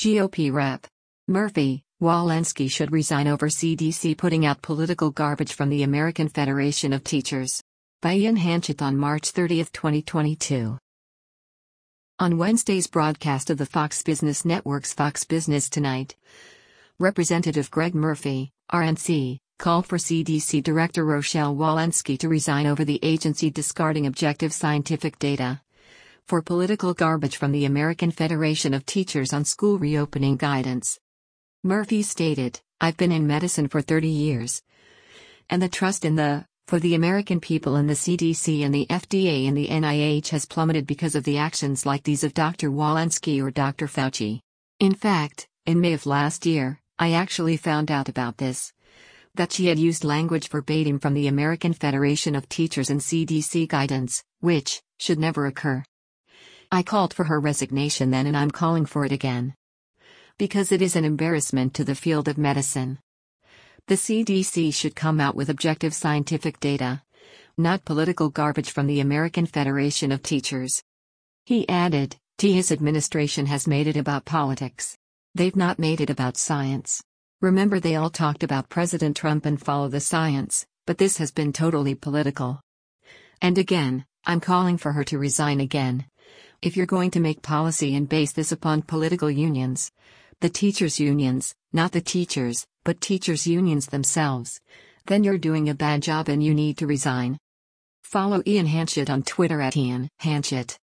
GOP Rep. Murphy, Walensky should resign over CDC putting out political garbage from the American Federation of Teachers. By Ian Hanchett on March 30, 2022. On Wednesday's broadcast of the Fox Business Network's Fox Business Tonight, Representative Greg Murphy, RNC, called for CDC Director Rochelle Walensky to resign over the agency discarding objective scientific data for political garbage from the American Federation of Teachers on school reopening guidance. Murphy stated, "I've been in medicine for 30 years. And the trust for the American people in the CDC and the FDA and the NIH has plummeted because of the actions like these of Dr. Walensky or Dr. Fauci. In fact, in May of last year, I actually found out about this. That she had used language verbatim from the American Federation of Teachers and CDC guidance, which should never occur. I called for her resignation then and I'm calling for it again. Because it is an embarrassment to the field of medicine. The CDC should come out with objective scientific data, not political garbage from the American Federation of Teachers." He added, His administration has made it about politics. They've not made it about science. Remember, they all talked about President Trump and follow the science, but this has been totally political. And again, I'm calling for her to resign again. If you're going to make policy and base this upon political unions, the teachers' unions, not the teachers, but teachers' unions themselves, then you're doing a bad job and you need to resign. Follow Ian Hanchett on Twitter @Ian Hanchett.